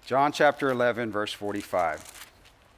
John chapter 11, verse 45.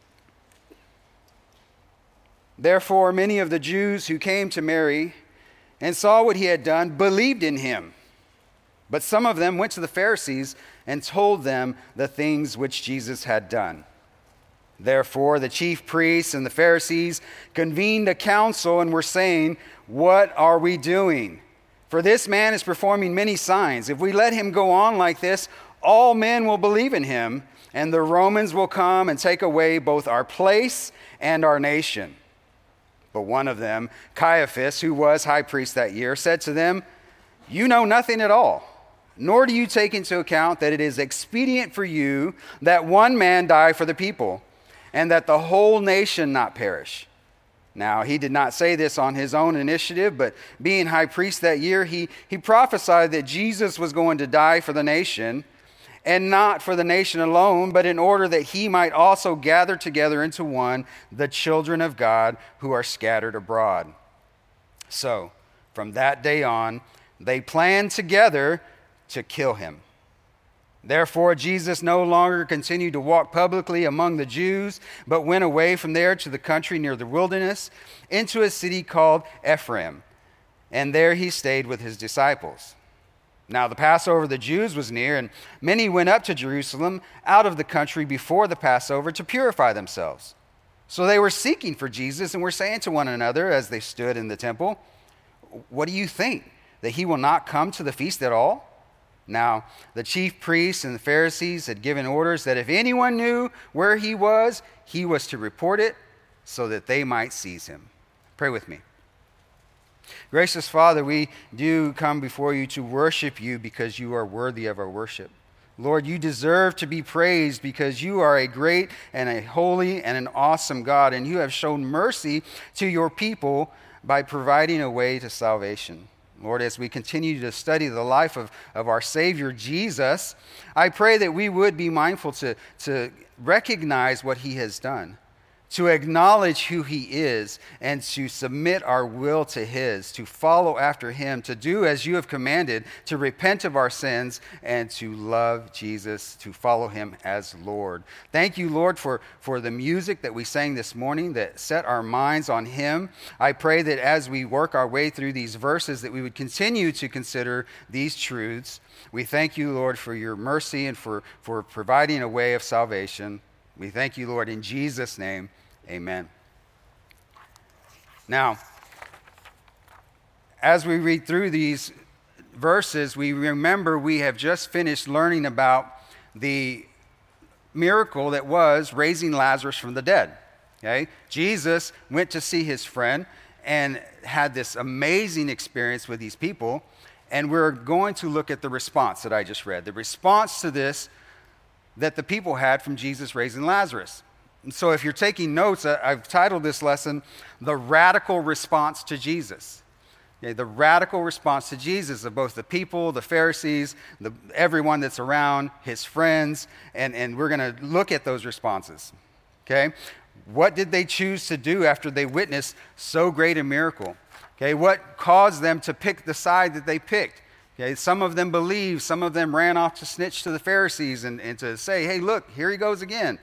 Therefore, many of the Jews who came to Mary and saw what he had done believed in him. But some of them went to the Pharisees and told them the things which Jesus had done. Therefore, the chief priests and the Pharisees convened a council and were saying, "What are we doing? For this man is performing many signs. If we let him go on like this, all men will believe in him, and the Romans will come and take away both our place and our nation." But one of them, Caiaphas, who was high priest that year, said to them, "You know nothing at all, nor do you take into account that it is expedient for you that one man die for the people, and that the whole nation not perish." Now, he did not say this on his own initiative, but being high priest that year, he prophesied that Jesus was going to die for the nation, and not for the nation alone, but in order that he might also gather together into one the children of God who are scattered abroad. So, from that day on, they planned together to kill him. Therefore, Jesus no longer continued to walk publicly among the Jews, but went away from there to the country near the wilderness, into a city called Ephraim, and there he stayed with his disciples. Now the Passover of the Jews was near, and many went up to Jerusalem out of the country before the Passover to purify themselves. So they were seeking for Jesus and were saying to one another as they stood in the temple, "What do you think, that he will not come to the feast at all?" Now the chief priests and the Pharisees had given orders that if anyone knew where he was to report it so that they might seize him. Pray with me. Gracious Father, we do come before you to worship you because you are worthy of our worship. Lord, you deserve to be praised because you are a great and a holy and an awesome God, and you have shown mercy to your people by providing a way to salvation. Lord, as we continue to study the life of our Savior Jesus, I pray that we would be mindful to recognize what he has done, to acknowledge who he is, and to submit our will to his, to follow after him, to do as you have commanded, to repent of our sins, and to love Jesus, to follow him as Lord. Thank you, Lord, for the music that we sang this morning that set our minds on him. I pray that as we work our way through these verses, that we would continue to consider these truths. We thank you, Lord, for your mercy and for providing a way of salvation. We thank you, Lord, in Jesus' name. Amen. Now, as we read through these verses, we remember we have just finished learning about the miracle that was raising Lazarus from the dead. Okay? Jesus went to see his friend and had this amazing experience with these people, and we're going to look at the response that I just read, the response to this that the people had from Jesus raising Lazarus. And so if you're taking notes, I've titled this lesson, The Radical Response to Jesus. Okay, the radical response to Jesus of both the people, the Pharisees, everyone that's around, his friends, and we're going to look at those responses. Okay? What did they choose to do after they witnessed so great a miracle? Okay, what caused them to pick the side that they picked? Okay, some of them believed, some of them ran off to snitch to the Pharisees and to say, "Hey, look, here he goes again."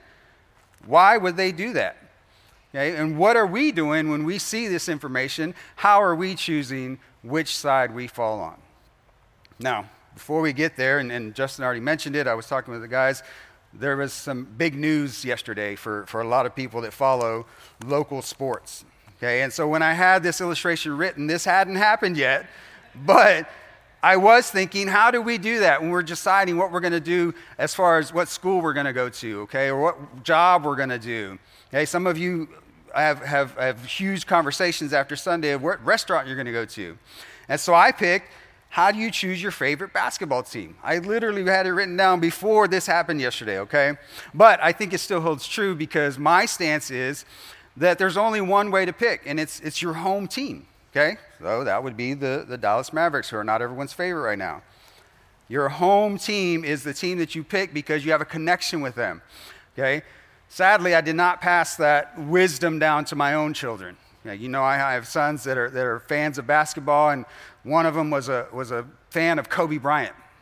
Why would they do that? Okay, and what are we doing when we see this information? How are we choosing which side we fall on? Now, before we get there, and Justin already mentioned it, I was talking with the guys, there was some big news yesterday for a lot of people that follow local sports. Okay, and so when I had this illustration written, this hadn't happened yet, but I was thinking, how do we do that when we're deciding what we're going to do as far as what school we're going to go to, okay, or what job we're going to do? Okay, some of you have huge conversations after Sunday of what restaurant you're going to go to. And so I picked, how do you choose your favorite basketball team? I literally had it written down before this happened yesterday, okay? But I think it still holds true because my stance is that there's only one way to pick, and it's your home team. Okay, so that would be the Dallas Mavericks, who are not everyone's favorite right now. Your home team is the team that you pick because you have a connection with them. Okay, sadly, I did not pass that wisdom down to my own children. You know, I have sons that are fans of basketball, and one of them was a fan of Kobe Bryant.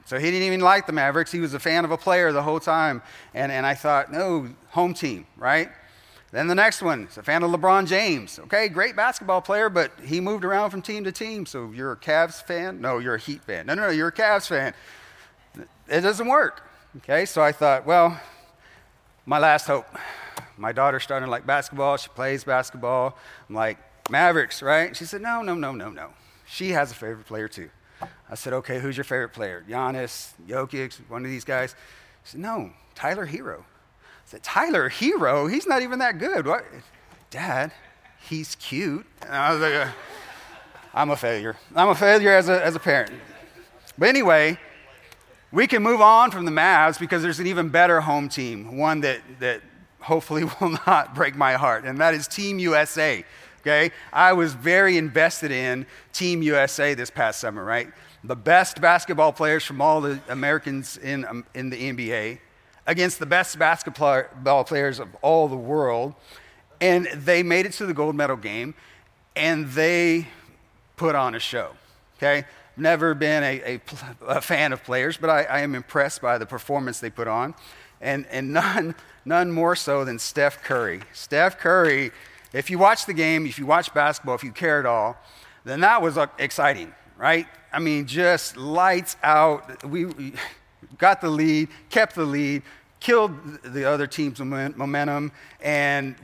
So he didn't even like the Mavericks. He was a fan of a player the whole time. And I thought, no, home team, right? Then the next one, he's a fan of LeBron James. Okay, great basketball player, but he moved around from team to team. So you're a Cavs fan? No, you're a Heat fan. No, you're a Cavs fan. It doesn't work. Okay, so I thought, well, my last hope. My daughter's starting to like basketball. She plays basketball. I'm like, Mavericks, right? She said, no. She has a favorite player too. I said, okay, who's your favorite player? Giannis, Jokic, one of these guys? She said, no, Tyler Hero. I said, Tyler Hero? He's not even that good. What? Dad, he's cute. And I was like, I'm a failure. I'm a failure as a parent. But anyway, we can move on from the Mavs because there's an even better home team, one that hopefully will not break my heart, and that is Team USA. Okay, I was very invested in Team USA this past summer, right? The best basketball players from all the Americans in the NBA against the best basketball players of all the world, and they made it to the gold medal game, and they put on a show, okay? Never been a fan of players, but I am impressed by the performance they put on, and none more so than Steph Curry. Steph Curry, if you watch the game, if you watch basketball, if you care at all, then that was exciting, right? I mean, just lights out. We got the lead, kept the lead, killed the other team's momentum, and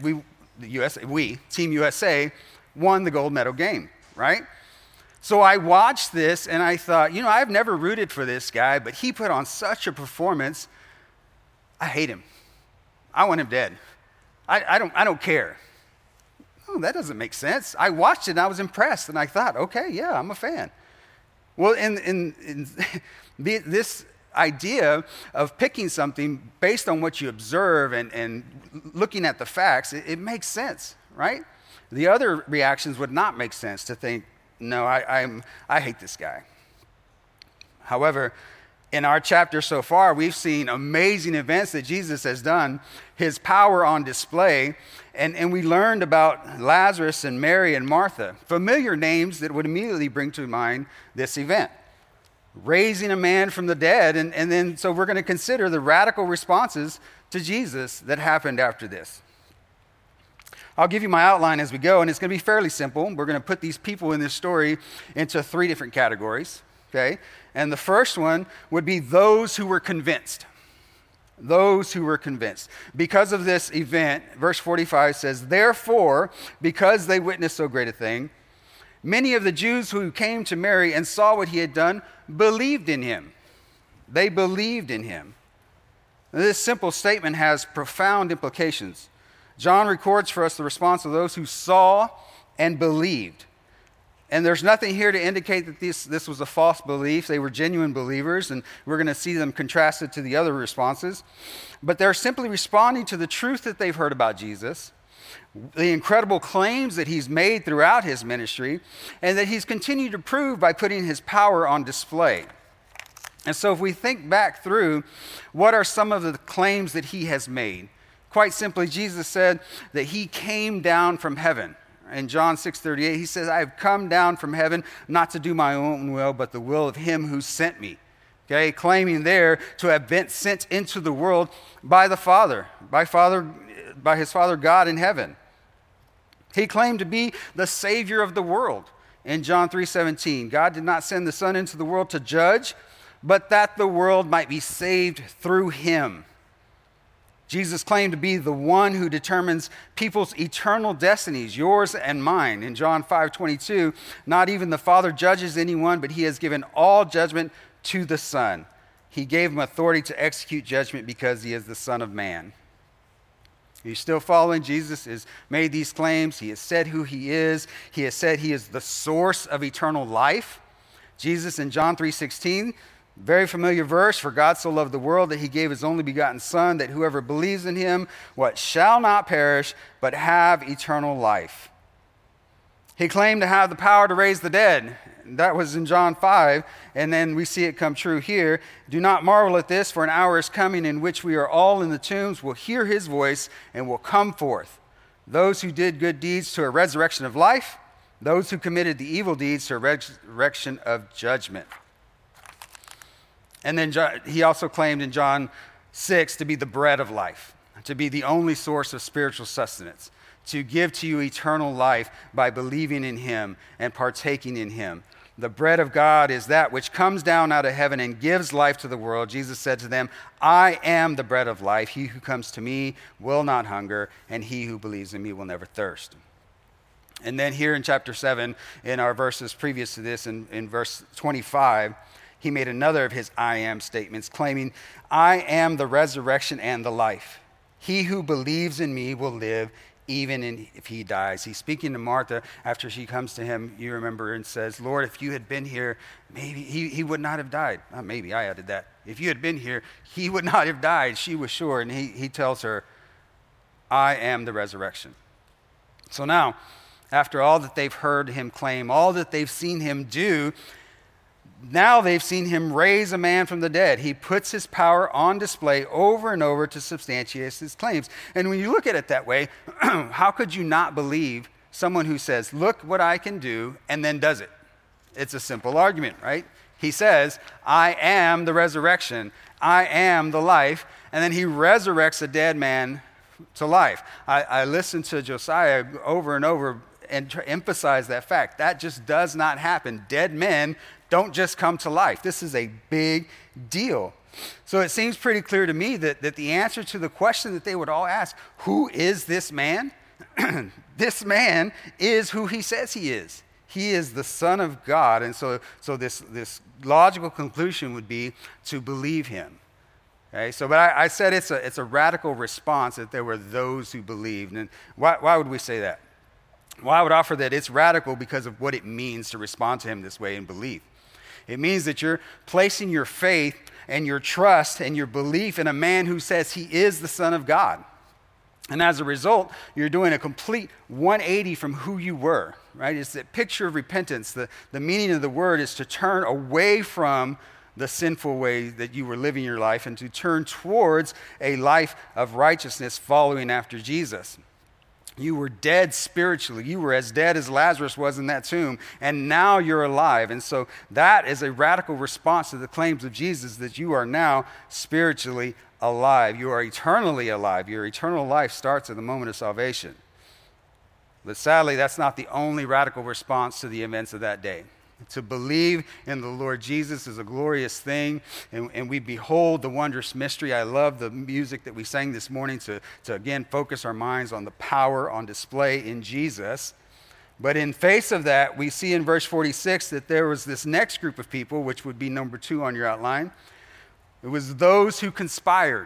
Team USA, won the gold medal game, right? So I watched this and I thought, I've never rooted for this guy, but he put on such a performance. I hate him. I want him dead. I don't care. Oh, that doesn't make sense. I watched it and I was impressed and I thought, okay, yeah, I'm a fan. Well, in this idea of picking something based on what you observe and looking at the facts, it makes sense, right? The other reactions would not make sense to think, no, I hate this guy. However, in our chapter so far, we've seen amazing events that Jesus has done, his power on display, and we learned about Lazarus and Mary and Martha, familiar names that would immediately bring to mind this event. Raising a man from the dead, and then so we're going to consider the radical responses to Jesus that happened after this. I'll give you my outline as we go, and it's going to be fairly simple. We're going to put these people in this story into 3 different categories, okay? And the first one would be those who were convinced. Those who were convinced. Because of this event, verse 45 says, therefore, because they witnessed so great a thing, many of the Jews who came to Mary and saw what he had done believed in him. They believed in him. This simple statement has profound implications. John records for us the response of those who saw and believed. And there's nothing here to indicate that this was a false belief. They were genuine believers, and we're going to see them contrasted to the other responses. But they're simply responding to the truth that they've heard about Jesus, the incredible claims that he's made throughout his ministry, and that he's continued to prove by putting his power on display. And so if we think back through, what are some of the claims that he has made? Quite simply, Jesus said that he came down from heaven. In John 6:38, he says, I have come down from heaven not to do my own will, but the will of him who sent me. Okay, claiming there to have been sent into the world by the Father, by his Father God in heaven. He claimed to be the Savior of the world. In John 3:17, God did not send the Son into the world to judge, but that the world might be saved through him. Jesus claimed to be the one who determines people's eternal destinies, yours and mine. In John 5:22, not even the Father judges anyone, but he has given all judgment to the Son. He gave him authority to execute judgment because he is the Son of Man. Are you still following? Jesus has made these claims. He has said who he is. He has said he is the source of eternal life. Jesus in John 3:16, very familiar verse, for God so loved the world that he gave his only begotten Son, that whoever believes in him, shall not perish, but have eternal life. He claimed to have the power to raise the dead. That was in John 5, and then we see it come true here. Do not marvel at this, for an hour is coming in which we are all in the tombs will hear his voice and will come forth. Those who did good deeds to a resurrection of life, those who committed the evil deeds to a resurrection of judgment. And then he also claimed in John 6 to be the bread of life, to be the only source of spiritual sustenance, to give to you eternal life by believing in him and partaking in him. The bread of God is that which comes down out of heaven and gives life to the world. Jesus said to them, I am the bread of life. He who comes to me will not hunger, and he who believes in me will never thirst. And then here in chapter 7, in our verses previous to this, in verse 25, he made another of his I am statements, claiming, I am the resurrection and the life. He who believes in me will live even if he dies. He's speaking to Martha after she comes to him, you remember, and says, Lord, if you had been here, maybe he would not have died. Maybe I added that. If you had been here, he would not have died. She was sure. And he tells her, I am the resurrection. So now, after all that they've heard him claim, all that they've seen him do, now they've seen him raise a man from the dead. He puts his power on display over and over to substantiate his claims. And when you look at it that way, how could you not believe someone who says, look what I can do, and then does it? It's a simple argument, right? He says, I am the resurrection. I am the life. And then he resurrects a dead man to life. I listened to Josiah over and over and emphasize that fact. That just does not happen. Dead men don't just come to life. This is a big deal. So it seems pretty clear to me that the answer to the question that they would all ask, who is this man? This man is who he says he is. He is the Son of God. And so this logical conclusion would be to believe him. Okay, so but I said it's a radical response that there were those who believed. And why would we say that? Well, I would offer that it's radical because of what it means to respond to him this way and believe. It means that you're placing your faith and your trust and your belief in a man who says he is the Son of God. And as a result, you're doing a complete 180 from who you were, right? It's that picture of repentance. The meaning of the word is to turn away from the sinful way that you were living your life and to turn towards a life of righteousness following after Jesus. You were dead spiritually. You were as dead as Lazarus was in that tomb, and now you're alive. And so that is a radical response to the claims of Jesus that you are now spiritually alive. You are eternally alive. Your eternal life starts at the moment of salvation. But sadly, that's not the only radical response to the events of that day. To believe in the Lord Jesus is a glorious thing, and we behold the wondrous mystery. I love the music that we sang this morning to again focus our minds on the power on display in Jesus. But in face of that, we see in verse 46 that there was this next group of people, which would be number 2 on your outline. It was those who conspired.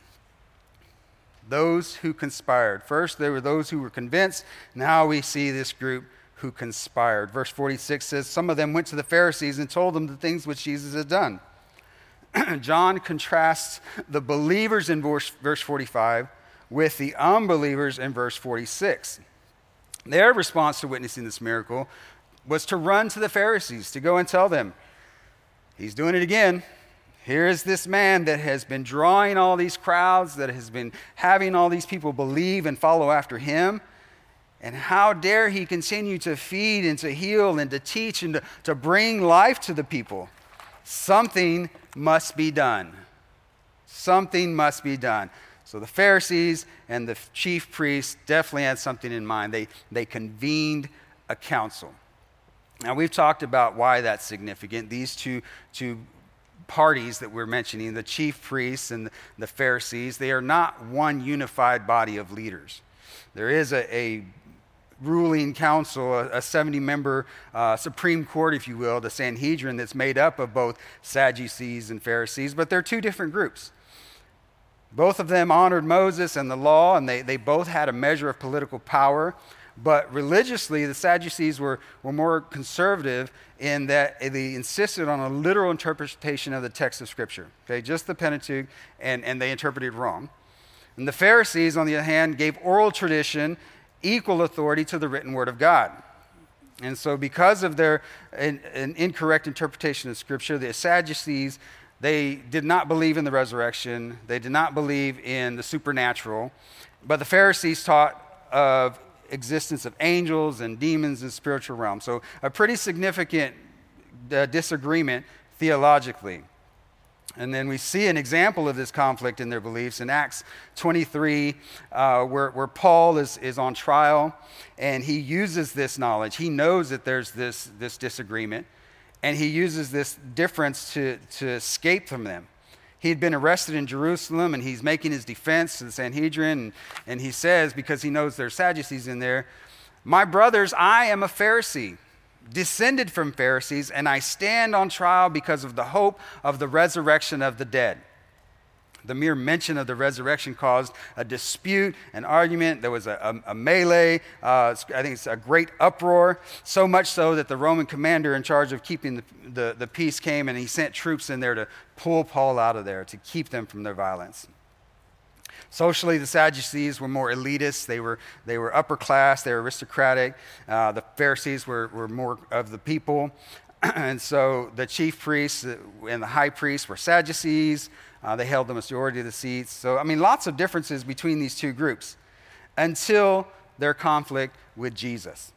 Those who conspired. First, there were those who were convinced. Now we see this group who conspired. Verse 46 says, some of them went to the Pharisees and told them the things which Jesus had done. John contrasts the believers in verse 45 with the unbelievers in verse 46. Their response to witnessing this miracle was to run to the Pharisees, to go and tell them, he's doing it again. Here is this man that has been drawing all these crowds, that has been having all these people believe and follow after him. And how dare he continue to feed and to heal and to teach and to bring life to the people? Something must be done. Something must be done. So the Pharisees and the chief priests definitely had something in mind. They convened a council. Now we've talked about why that's significant. These two parties that we're mentioning, the chief priests and the Pharisees, they are not one unified body of leaders. There is a ruling council, a 70-member Supreme Court, if you will, the Sanhedrin, that's made up of both Sadducees and Pharisees, but they're two different groups. Both of them honored Moses and the law, and they both had a measure of political power, but religiously, the Sadducees were more conservative in that they insisted on a literal interpretation of the text of Scripture, okay, just the Pentateuch, and they interpreted wrong. And the Pharisees, on the other hand, gave oral tradition equal authority to the written word of God. And so because of their an incorrect interpretation of Scripture, the Sadducees, they did not believe in the resurrection. They did not believe in the supernatural. But the Pharisees taught of existence of angels and demons and spiritual realms. So a pretty significant disagreement theologically. And then we see an example of this conflict in their beliefs in Acts 23, where Paul is on trial, and he uses this knowledge. He knows that there's this disagreement, and he uses this difference to escape from them. He had been arrested in Jerusalem, and he's making his defense to the Sanhedrin, and he says, because he knows there's Sadducees in there, "My brothers, I am a Pharisee, descended from Pharisees, and I stand on trial because of the hope of the resurrection of the dead." The mere mention of the resurrection caused a dispute, an argument. There was a melee. I think it's a great uproar, so much so that the Roman commander in charge of keeping the peace came, and he sent troops in there to pull Paul out of there, to keep them from their violence. Socially, the Sadducees were more elitist. They were upper class. They were aristocratic. The Pharisees were more of the people. And so the chief priests and the high priests were Sadducees. They held the majority of the seats. So, lots of differences between these two groups until their conflict with Jesus.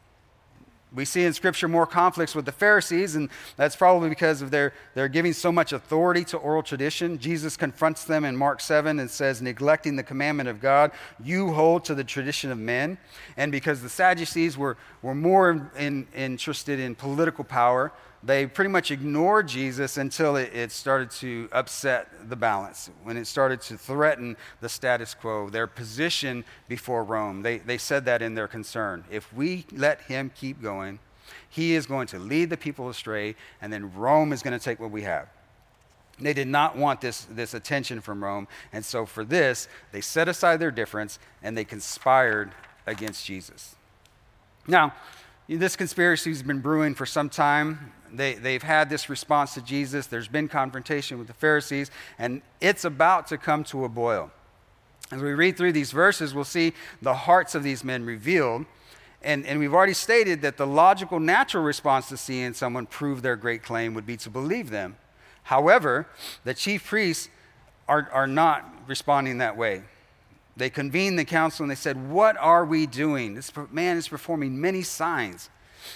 We see in Scripture more conflicts with the Pharisees, and that's probably because of they're giving so much authority to oral tradition. Jesus confronts them in Mark 7 and says, "Neglecting the commandment of God, you hold to the tradition of men." And because the Sadducees were more interested in political power, they pretty much ignored Jesus until it started to upset the balance, when it started to threaten the status quo, their position before Rome. They said that in their concern. If we let him keep going, he is going to lead the people astray, and then Rome is going to take what we have. They did not want this attention from Rome, and so for this, they set aside their difference, and they conspired against Jesus. Now, this conspiracy has been brewing for some time. They've had this response to Jesus. There's been confrontation with the Pharisees, and it's about to come to a boil. As we read through these verses, we'll see the hearts of these men revealed. And we've already stated that the logical, natural response to seeing someone prove their great claim would be to believe them. However, the chief priests are not responding that way. They convened the council and they said, "What are we doing? This man is performing many signs."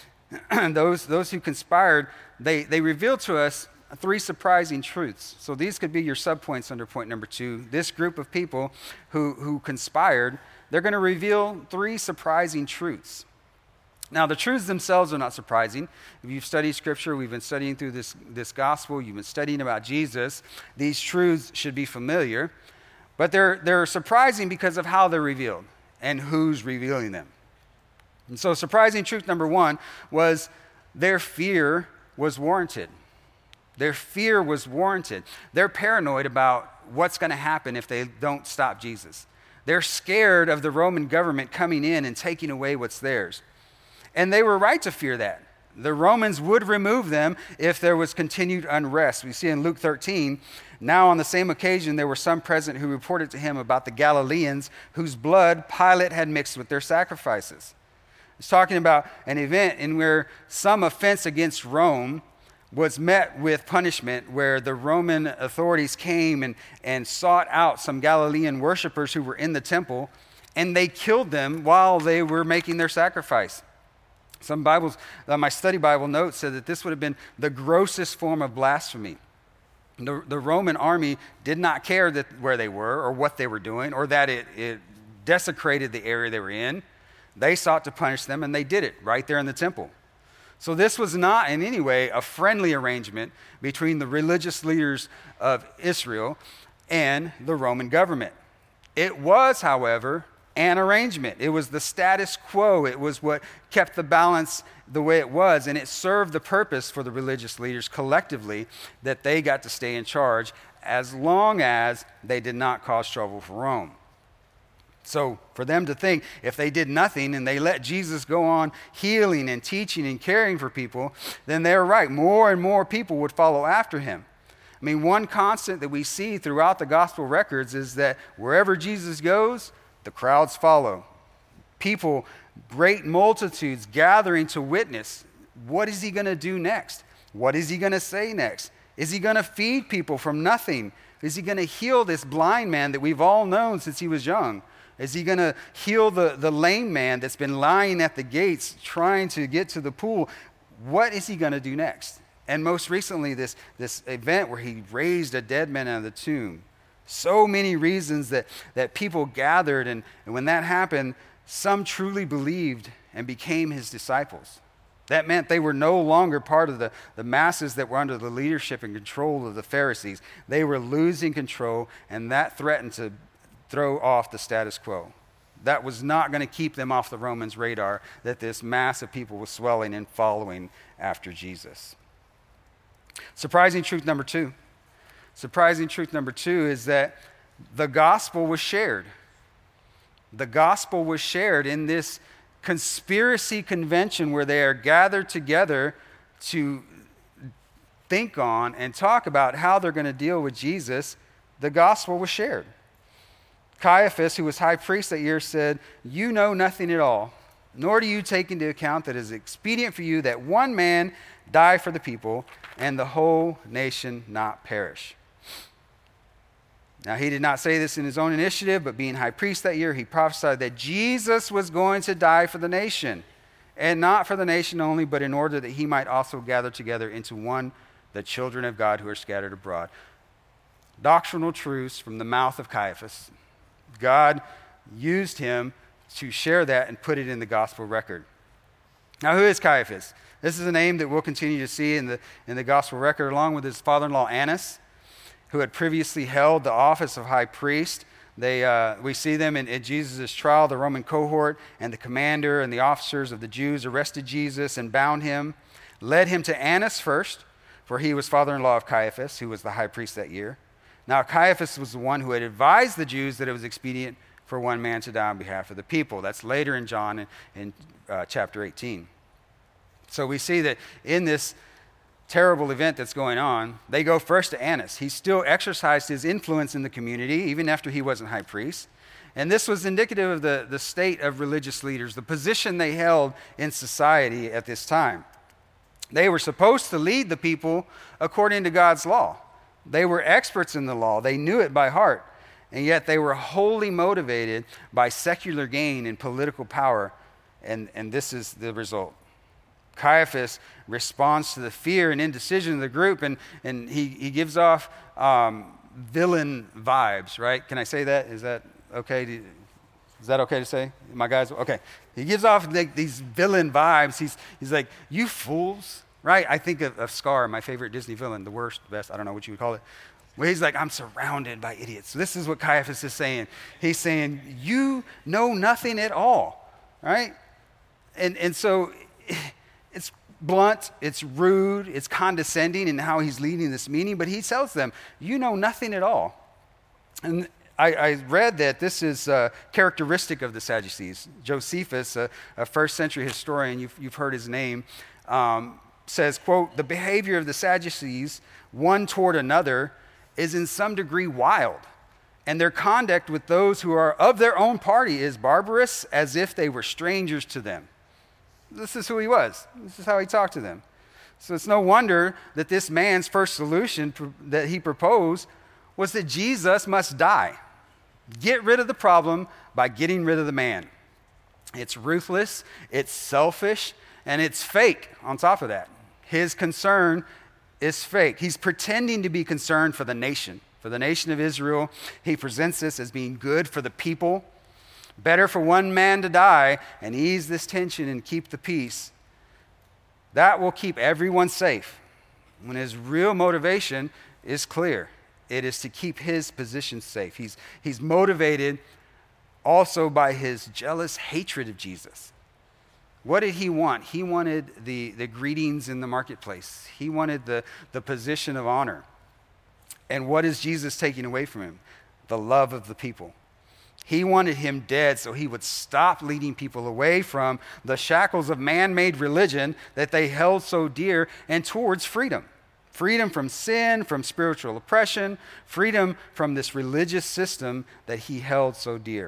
Those who conspired, they revealed to us 3 surprising truths. So these could be your subpoints under point number 2. This group of people who conspired, they're going to reveal 3 surprising truths. Now, the truths themselves are not surprising. If you've studied Scripture, we've been studying through this gospel, you've been studying about Jesus, these truths should be familiar. But they're surprising because of how they're revealed and who's revealing them. And so surprising truth number 1 was their fear was warranted. Their fear was warranted. They're paranoid about what's going to happen if they don't stop Jesus. They're scared of the Roman government coming in and taking away what's theirs. And they were right to fear that. The Romans would remove them if there was continued unrest. We see in Luke 13, "Now on the same occasion there were some present who reported to him about the Galileans whose blood Pilate had mixed with their sacrifices." It's talking about an event in where some offense against Rome was met with punishment, where the Roman authorities came and sought out some Galilean worshipers who were in the temple, and they killed them while they were making their sacrifice. Some Bibles, my study Bible notes said that this would have been the grossest form of blasphemy. The Roman army did not care where they were or what they were doing, or that it desecrated the area they were in. They sought to punish them, and they did it right there in the temple. So this was not in any way a friendly arrangement between the religious leaders of Israel and the Roman government. It was, however, an arrangement. It was the status quo. It was what kept the balance the way it was, and it served the purpose for the religious leaders collectively that they got to stay in charge as long as they did not cause trouble for Rome. So for them to think if they did nothing and they let Jesus go on healing and teaching and caring for people, then they're right. More and more people would follow after him. One constant that we see throughout the gospel records is that wherever Jesus goes, the crowds follow. People, great multitudes gathering to witness. What is he going to do next? What is he going to say next? Is he going to feed people from nothing? Is he going to heal this blind man that we've all known since he was young? Is he going to heal the lame man that's been lying at the gates trying to get to the pool? What is he going to do next? And most recently, this event where he raised a dead man out of the tomb. So many reasons that people gathered, and when that happened, some truly believed and became his disciples. That meant they were no longer part of the masses that were under the leadership and control of the Pharisees. They were losing control, and that threatened to throw off the status quo. That was not going to keep them off the Romans' radar, that this mass of people was swelling and following after Jesus. Surprising truth number two. Surprising truth number two is that the gospel was shared. The gospel was shared in this conspiracy convention where they are gathered together to think on and talk about how they're going to deal with Jesus. The gospel was shared. Caiaphas, who was high priest that year, said, "You know nothing at all, nor do you take into account that it is expedient for you that one man die for the people and the whole nation not perish." Now, he did not say this in his own initiative, but being high priest that year, he prophesied that Jesus was going to die for the nation, and not for the nation only, but in order that he might also gather together into one the children of God who are scattered abroad. Doctrinal truths from the mouth of Caiaphas. God used him to share that and put it in the gospel record. Now, who is Caiaphas? This is a name that we'll continue to see in the gospel record, along with his father-in-law Annas, who had previously held the office of high priest. We see them in Jesus' trial. The Roman cohort and the commander and the officers of the Jews arrested Jesus and bound him, led him to Annas first, for he was father-in-law of Caiaphas, who was the high priest that year. Now, Caiaphas was the one who had advised the Jews that it was expedient for one man to die on behalf of the people. That's later in John in chapter 18. So we see that in this terrible event that's going on, they go first to Annas. He still exercised his influence in the community, even after he wasn't high priest. And this was indicative of the state of religious leaders, the position they held in society at this time. They were supposed to lead the people according to God's law. They were experts in the law. They knew it by heart. And yet they were wholly motivated by secular gain and political power. And this is the result. Caiaphas responds to the fear and indecision of the group, and he gives off villain vibes, right? Can I say that? Is that okay? Is that okay to say? My guys? Okay. He gives off these villain vibes. He's like, "You fools," right? I think of Scar, my favorite Disney villain, the worst, best, I don't know what you would call it. Where he's like, "I'm surrounded by idiots." So this is what Caiaphas is saying. He's saying, "You know nothing at all," right? And so it's blunt, it's rude, it's condescending in how he's leading this meeting, but he tells them, "You know nothing at all." And I read that this is characteristic of the Sadducees. Josephus, a first century historian, you've heard his name, says, quote, "The behavior of the Sadducees, one toward another, is in some degree wild, and their conduct with those who are of their own party is barbarous, as if they were strangers to them." This is who he was. This is how he talked to them. So it's no wonder that this man's first solution that he proposed was that Jesus must die. Get rid of the problem by getting rid of the man. It's ruthless, it's selfish, and it's fake on top of that. His concern is fake. He's pretending to be concerned for the nation of Israel. He presents this as being good for the people. Better for one man to die and ease this tension and keep the peace. That will keep everyone safe. When his real motivation is clear, it is to keep his position safe. He's motivated also by his jealous hatred of Jesus. What did he want? He wanted the greetings in the marketplace. He wanted the position of honor. And what is Jesus taking away from him? The love of the people. He wanted him dead so he would stop leading people away from the shackles of man-made religion that they held so dear and towards freedom. Freedom from sin, from spiritual oppression, freedom from this religious system that he held so dear.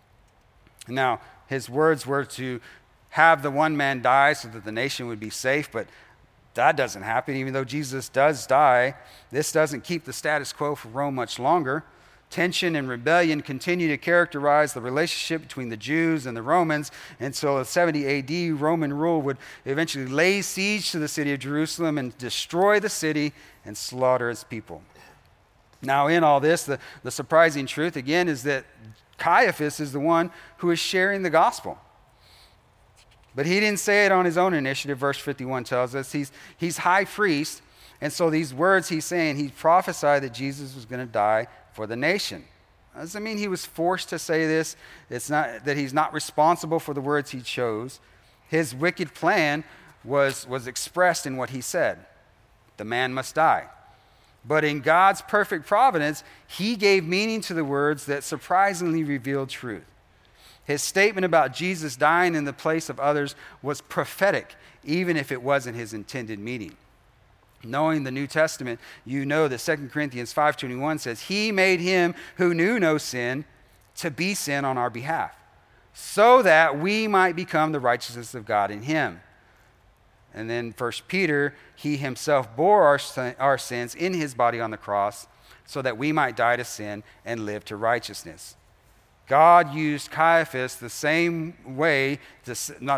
Now, his words were to have the one man die so that the nation would be safe, but that doesn't happen. Even though Jesus does die, this doesn't keep the status quo for Rome much longer. Tension and rebellion continue to characterize the relationship between the Jews and the Romans until in 70 AD, Roman rule would eventually lay siege to the city of Jerusalem and destroy the city and slaughter its people. Now, in all this, the surprising truth, again, is that Caiaphas is the one who is sharing the gospel. But he didn't say it on his own initiative. Verse 51 tells us he's high priest, and so these words he's saying, he prophesied that Jesus was going to die for the nation. That doesn't mean he was forced to say this. It's not that he's not responsible for the words he chose. His wicked plan was expressed in what he said. The man must die. But in God's perfect providence, he gave meaning to the words that surprisingly revealed truth. His statement about Jesus dying in the place of others was prophetic, even if it wasn't his intended meaning. Knowing the New Testament, you know that 2 Corinthians 5:21 says, he made him who knew no sin to be sin on our behalf, so that we might become the righteousness of God in him. And then 1 Peter, he himself bore our sins in his body on the cross, so that we might die to sin and live to righteousness. God used Caiaphas to say the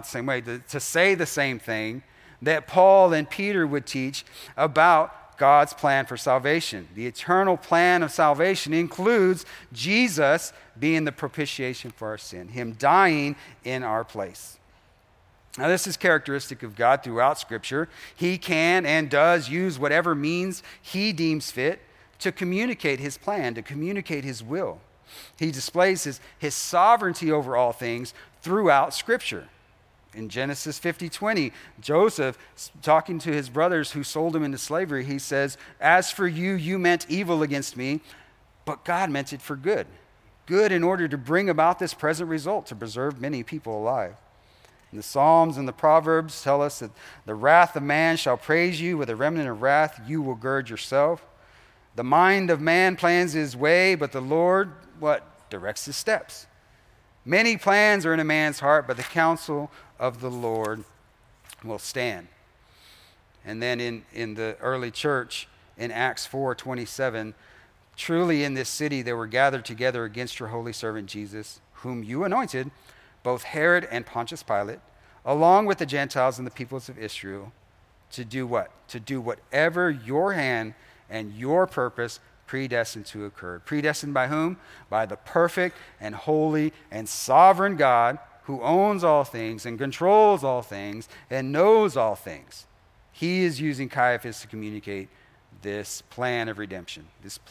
same thing that Paul and Peter would teach about God's plan for salvation. The eternal plan of salvation includes Jesus being the propitiation for our sin, him dying in our place. Now, this is characteristic of God throughout Scripture. He can and does use whatever means he deems fit to communicate his plan, to communicate his will. He displays his sovereignty over all things throughout Scripture. In Genesis 50:20, Joseph, talking to his brothers who sold him into slavery, he says, as for you, you meant evil against me, but God meant it for good. Good in order to bring about this present result, to preserve many people alive. And the Psalms and the Proverbs tell us that the wrath of man shall praise you, with a remnant of wrath you will gird yourself. The mind of man plans his way, but the Lord, directs his steps. Many plans are in a man's heart, but the counsel of the Lord will stand. And then in the early church, in Acts 4:27, truly in this city they were gathered together against your holy servant Jesus, whom you anointed, both Herod and Pontius Pilate, along with the Gentiles and the peoples of Israel, to do what? To do whatever your hand and your purpose predestined to occur. Predestined by whom? By the perfect and holy and sovereign God who owns all things and controls all things and knows all things. He is using Caiaphas to communicate this plan of redemption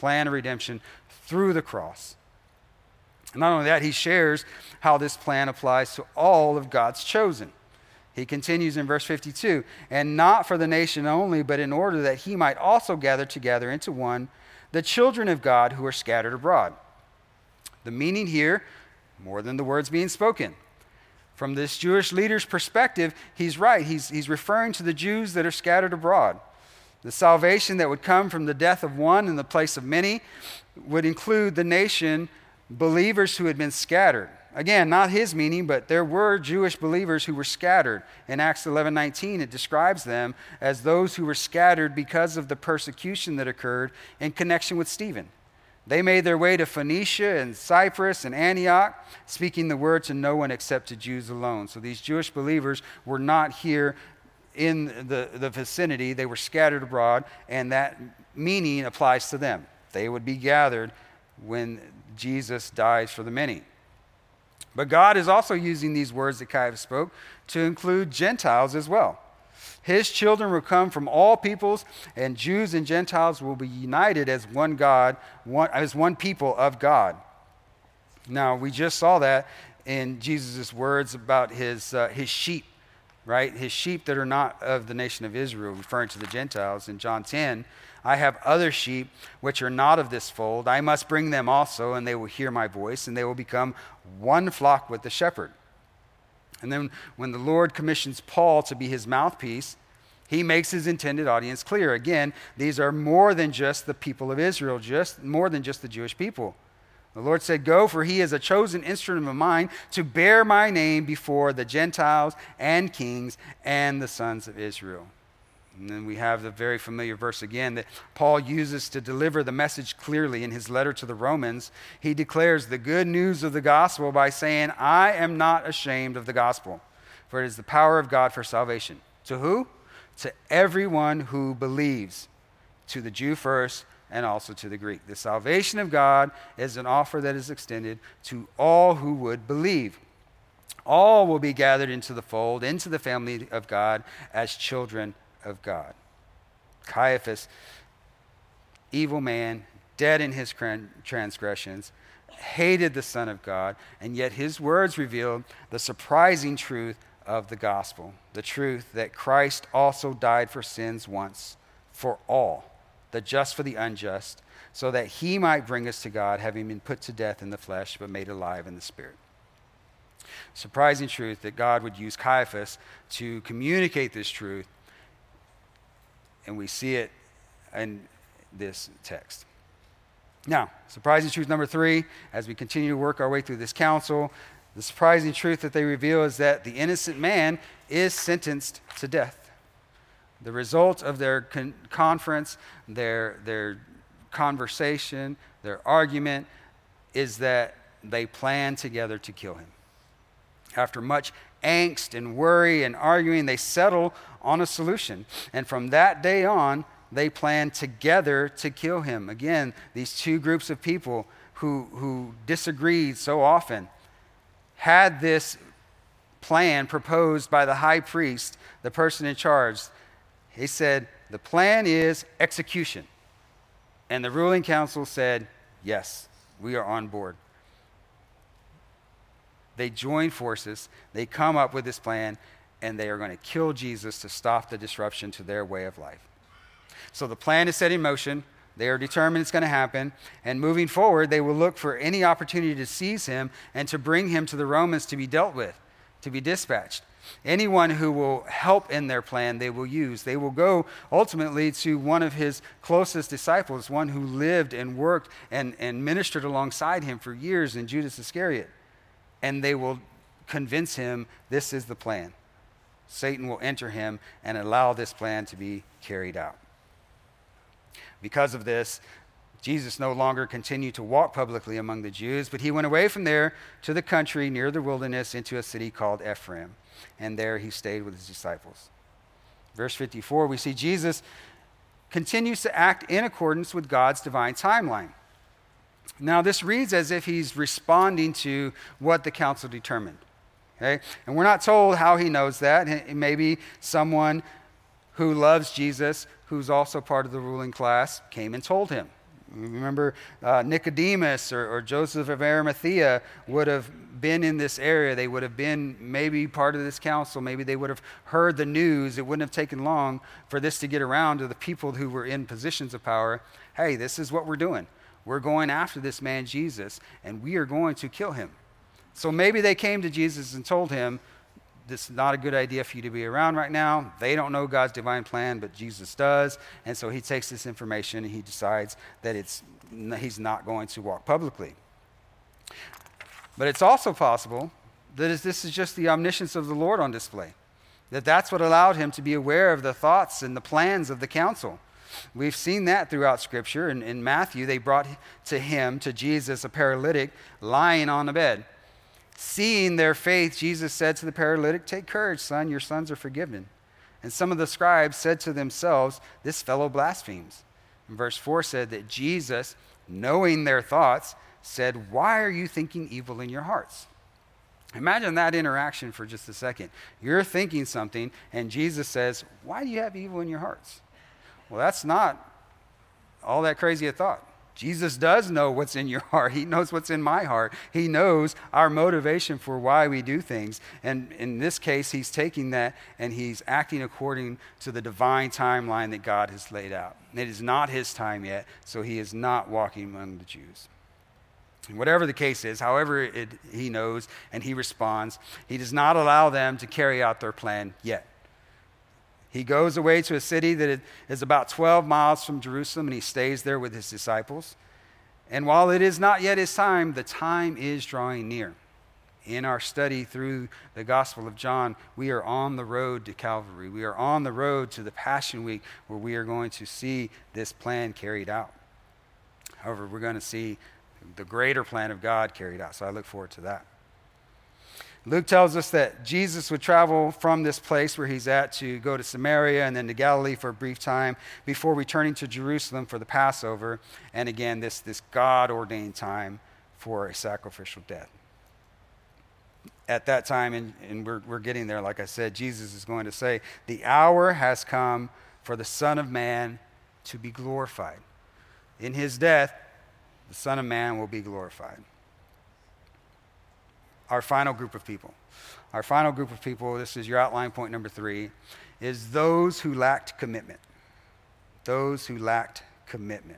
through the cross. And not only that, he shares how this plan applies to all of God's chosen. He continues in verse 52, and not for the nation only, but in order that he might also gather together into one the children of God who are scattered abroad. The meaning here, more than the words being spoken. From this Jewish leader's perspective, he's right. He's referring to the Jews that are scattered abroad. The salvation that would come from the death of one in the place of many would include the nation, believers who had been scattered. Again, not his meaning, but there were Jewish believers who were scattered. In Acts 11:19, it describes them as those who were scattered because of the persecution that occurred in connection with Stephen. They made their way to Phoenicia and Cyprus and Antioch, speaking the word to no one except to Jews alone. So these Jewish believers were not here in the vicinity. They were scattered abroad, and that meaning applies to them. They would be gathered when Jesus dies for the many. But God is also using these words that Caiaphas spoke to include Gentiles as well. His children will come from all peoples, and Jews and Gentiles will be united as one God, as one people of God. Now, we just saw that in Jesus' words about his sheep, right? His sheep that are not of the nation of Israel, referring to the Gentiles. In John 10, I have other sheep which are not of this fold. I must bring them also, and they will hear my voice, and they will become one flock with the shepherd. And then when the Lord commissions Paul to be his mouthpiece, he makes his intended audience clear. Again, these are more than just the people of Israel, more than just the Jewish people. The Lord said, go, for he is a chosen instrument of mine to bear my name before the Gentiles and kings and the sons of Israel. And then we have the very familiar verse again that Paul uses to deliver the message clearly in his letter to the Romans. He declares the good news of the gospel by saying, I am not ashamed of the gospel, for it is the power of God for salvation. To who? To everyone who believes, to the Jew first and also to the Greek. The salvation of God is an offer that is extended to all who would believe. All will be gathered into the fold, into the family of God as children of God. Caiaphas, evil man, dead in his transgressions, hated the Son of God, and yet his words revealed the surprising truth of the gospel, the truth that Christ also died for sins once for all, the just for the unjust, so that he might bring us to God, having been put to death in the flesh, but made alive in the spirit. Surprising truth that God would use Caiaphas to communicate this truth, and we see it in this text. Now, surprising truth number 3, as we continue to work our way through this council, the surprising truth that they reveal is that the innocent man is sentenced to death. The result of their conference, their conversation, their argument, is that they plan together to kill him. After much angst and worry and arguing, they settle on a solution. And from that day on, they plan together to kill him. Again, these two groups of people who disagreed so often had this plan proposed by the high priest, the person in charge. He said, the plan is execution. And the ruling council said, yes, we are on board. They join forces, they come up with this plan, and they are going to kill Jesus to stop the disruption to their way of life. So the plan is set in motion. They are determined it's going to happen. And moving forward, they will look for any opportunity to seize him and to bring him to the Romans to be dealt with, to be dispatched. Anyone who will help in their plan, they will use. They will go ultimately to one of his closest disciples, one who lived and worked and ministered alongside him for years, in Judas Iscariot. And they will convince him this is the plan. Satan will enter him and allow this plan to be carried out. Because of this, Jesus no longer continued to walk publicly among the Jews, but he went away from there to the country near the wilderness into a city called Ephraim. And there he stayed with his disciples. Verse 54, we see Jesus continues to act in accordance with God's divine timeline. Now, this reads as if he's responding to what the council determined. Okay? And we're not told how he knows that. Maybe someone who loves Jesus, who's also part of the ruling class, came and told him. Remember, Nicodemus or Joseph of Arimathea would have been in this area. They would have been maybe part of this council. Maybe they would have heard the news. It wouldn't have taken long for this to get around to the people who were in positions of power. Hey, this is what we're doing. We're going after this man Jesus, and we are going to kill him. So maybe they came to Jesus and told him, this is not a good idea for you to be around right now. They don't know God's divine plan, but Jesus does. And so he takes this information and he decides that he's not going to walk publicly. But it's also possible that this is just the omniscience of the Lord on display, that that's what allowed him to be aware of the thoughts and the plans of the council. We've seen that throughout Scripture. In Matthew, they brought to Jesus, a paralytic lying on the bed. Seeing their faith, Jesus said to the paralytic, "Take courage, son, your sins are forgiven." And some of the scribes said to themselves, "This fellow blasphemes." And verse 4 said that Jesus, knowing their thoughts, said, "Why are you thinking evil in your hearts?" Imagine that interaction for just a second. You're thinking something, and Jesus says, "Why do you have evil in your hearts?" Well, that's not all that crazy a thought. Jesus does know what's in your heart. He knows what's in my heart. He knows our motivation for why we do things. And in this case, he's taking that and he's acting according to the divine timeline that God has laid out. It is not his time yet, so he is not walking among the Jews. And whatever the case is, however he knows and he responds, he does not allow them to carry out their plan yet. He goes away to a city that is about 12 miles from Jerusalem, and he stays there with his disciples. And while it is not yet his time, the time is drawing near. in our study through the Gospel of John, we are on the road to Calvary. We are on the road to the Passion Week where we are going to see this plan carried out. However, we're going to see the greater plan of God carried out. So I look forward to that. Luke tells us that Jesus would travel from this place where he's at to go to Samaria and then to Galilee for a brief time before returning to Jerusalem for the Passover. And again, this God-ordained time for a sacrificial death. At that time, and we're getting there, like I said, Jesus is going to say, the hour has come for the Son of Man to be glorified. In his death, the Son of Man will be glorified. Our final group of people, this is your outline point number 3, is those who lacked commitment. Those who lacked commitment.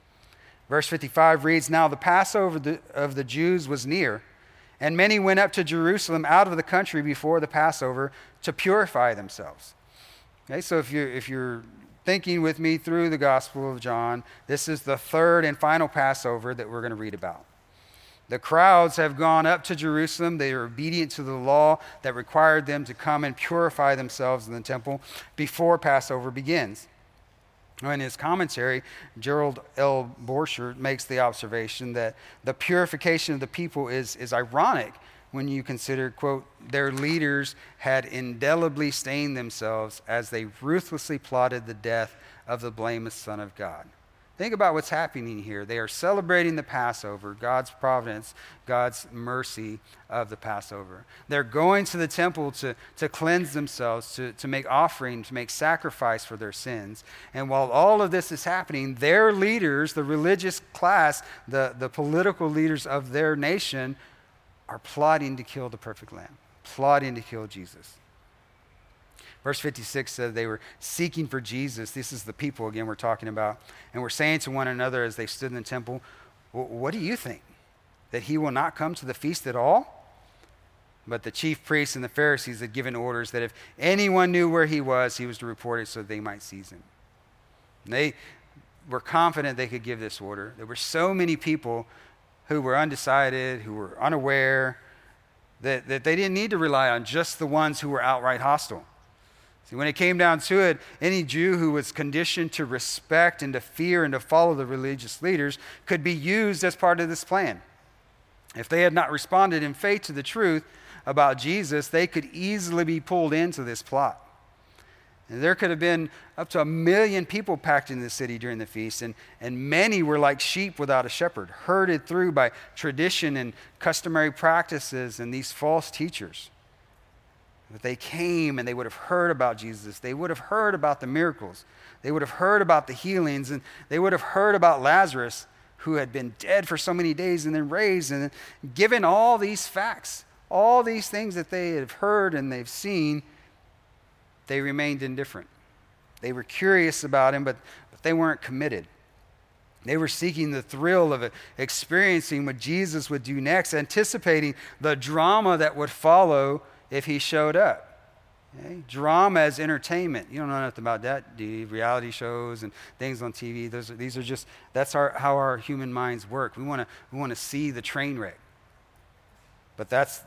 Verse 55 reads, now the Passover of the Jews was near, and many went up to Jerusalem out of the country before the Passover to purify themselves. Okay, so if you're thinking with me through the Gospel of John, this is the third and final Passover that we're going to read about. The crowds have gone up to Jerusalem. They are obedient to the law that required them to come and purify themselves in the temple before Passover begins. In his commentary, Gerald L. Borchert makes the observation that the purification of the people is ironic when you consider, quote, their leaders had indelibly stained themselves as they ruthlessly plotted the death of the blameless Son of God. Think about what's happening here. They are celebrating the Passover, God's providence, God's mercy of the Passover. They're going to the temple to cleanse themselves, to make offering, to make sacrifice for their sins. And while all of this is happening, their leaders, the religious class, the political leaders of their nation, are plotting to kill the perfect Lamb, plotting to kill Jesus. Verse 56 says they were seeking for Jesus. This is the people, again, we're talking about. And were saying to one another as they stood in the temple, what do you think? That he will not come to the feast at all? But the chief priests and the Pharisees had given orders that if anyone knew where he was to report it so they might seize him. And they were confident they could give this order. There were so many people who were undecided, who were unaware, that they didn't need to rely on just the ones who were outright hostile. See, when it came down to it, any Jew who was conditioned to respect and to fear and to follow the religious leaders could be used as part of this plan. If they had not responded in faith to the truth about Jesus, they could easily be pulled into this plot. And there could have been up to 1 million people packed in the city during the feast, and many were like sheep without a shepherd, herded through by tradition and customary practices and these false teachers. But they came and they would have heard about Jesus. They would have heard about the miracles. They would have heard about the healings, and they would have heard about Lazarus, who had been dead for so many days and then raised. And given all these facts, all these things that they have heard and they've seen, they remained indifferent. They were curious about him, but they weren't committed. They were seeking the thrill of experiencing what Jesus would do next, anticipating the drama that would follow if he showed up. Okay? Drama as entertainment. You don't know nothing about that, do you? Reality shows and things on TV. These are just, that's how our human minds work. We want to see the train wreck. But that's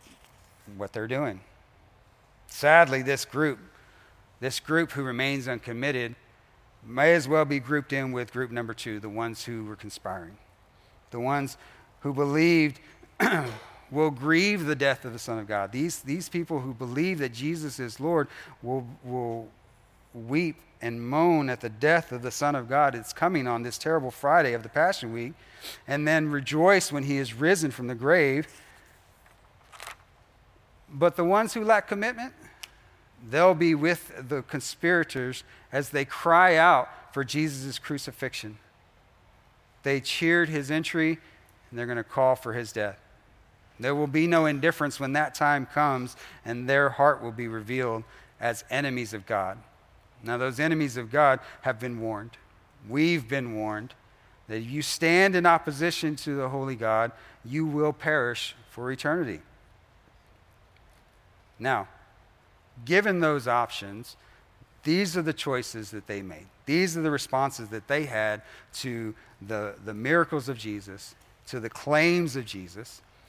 what they're doing. Sadly, this group who remains uncommitted may as well be grouped in with group number 2, the ones who were conspiring. The ones who believed will grieve the death of the Son of God. These people who believe that Jesus is Lord will weep and moan at the death of the Son of God. It's coming on this terrible Friday of the Passion Week, and then rejoice when he is risen from the grave. But the ones who lack commitment, they'll be with the conspirators as they cry out for Jesus' crucifixion. They cheered his entry, and they're going to call for his death. There will be no indifference when that time comes, and their heart will be revealed as enemies of God. Now, those enemies of God have been warned. We've been warned that if you stand in opposition to the holy God, you will perish for eternity. Now, given those options, these are the choices that they made. These are the responses that they had to the miracles of Jesus, to the claims of Jesus.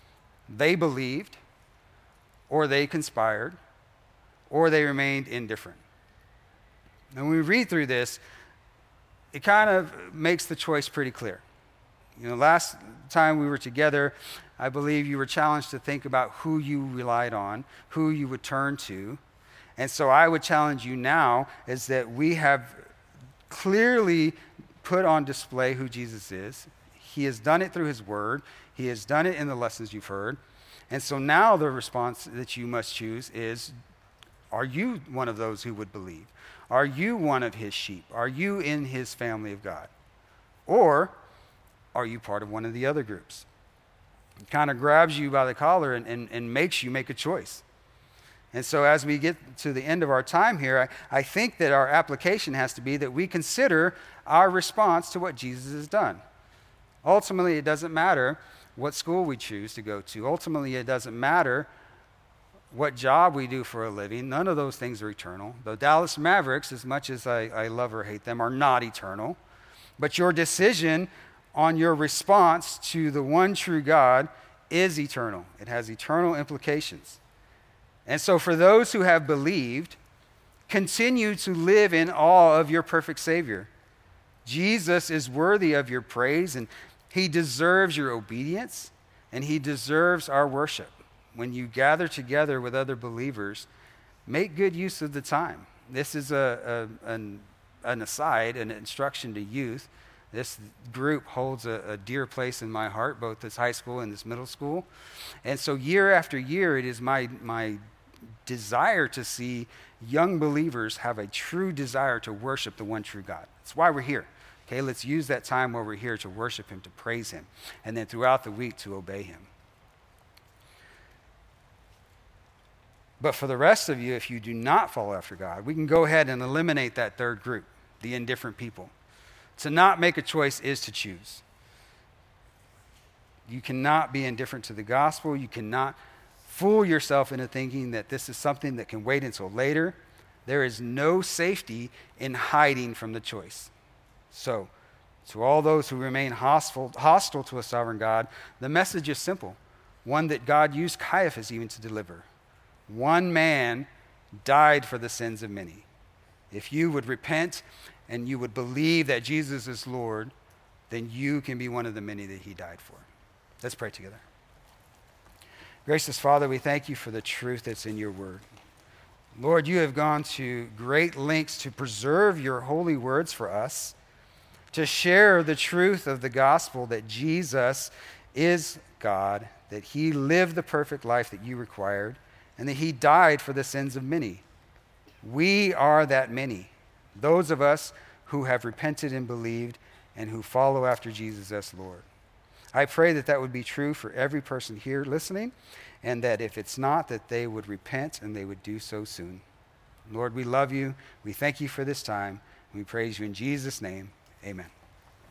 they believed, or they conspired, or they remained indifferent. And when we read through this, it kind of makes the choice pretty clear. Last time we were together, I believe you were challenged to think about who you relied on, who you would turn to. And so I would challenge you now is that we have clearly put on display who Jesus is. He has done it through his word. He has done it in the lessons you've heard. And so now the response that you must choose is, are you one of those who would believe? Are you one of his sheep? Are you in his family of God? Or are you part of one of the other groups? It kind of grabs you by the collar and makes you make a choice. And so as we get to the end of our time here, I think that our application has to be that we consider our response to what Jesus has done. Ultimately, it doesn't matter what school we choose to go to. Ultimately, it doesn't matter what job we do for a living. None of those things are eternal. The Dallas Mavericks, as much as I love or hate them, are not eternal. But your decision on your response to the one true God is eternal. It has eternal implications. And so for those who have believed, continue to live in awe of your perfect Savior. Jesus is worthy of your praise, and he deserves your obedience, and he deserves our worship. When you gather together with other believers, make good use of the time. This is an aside, an instruction to youth. This group holds a dear place in my heart, both as high school and as middle school. And so year after year, it is my desire to see young believers have a true desire to worship the one true God. That's why we're here. Okay, let's use that time while we're here to worship him, to praise him, and then throughout the week to obey him. But for the rest of you, if you do not follow after God, we can go ahead and eliminate that third group, the indifferent people. To not make a choice is to choose. You cannot be indifferent to the gospel. You cannot fool yourself into thinking that this is something that can wait until later. There is no safety in hiding from the choice. So, to all those who remain hostile to a sovereign God, the message is simple, one that God used Caiaphas even to deliver. One man died for the sins of many. If you would repent and you would believe that Jesus is Lord, then you can be one of the many that he died for. Let's pray together. Gracious Father, we thank you for the truth that's in your word. Lord, you have gone to great lengths to preserve your holy words for us, to share the truth of the gospel that Jesus is God, that he lived the perfect life that you required, and that he died for the sins of many. We are that many, those of us who have repented and believed and who follow after Jesus as Lord. I pray that that would be true for every person here listening, and that if it's not, that they would repent and they would do so soon. Lord, we love you. We thank you for this time. We praise you in Jesus' name. Amen.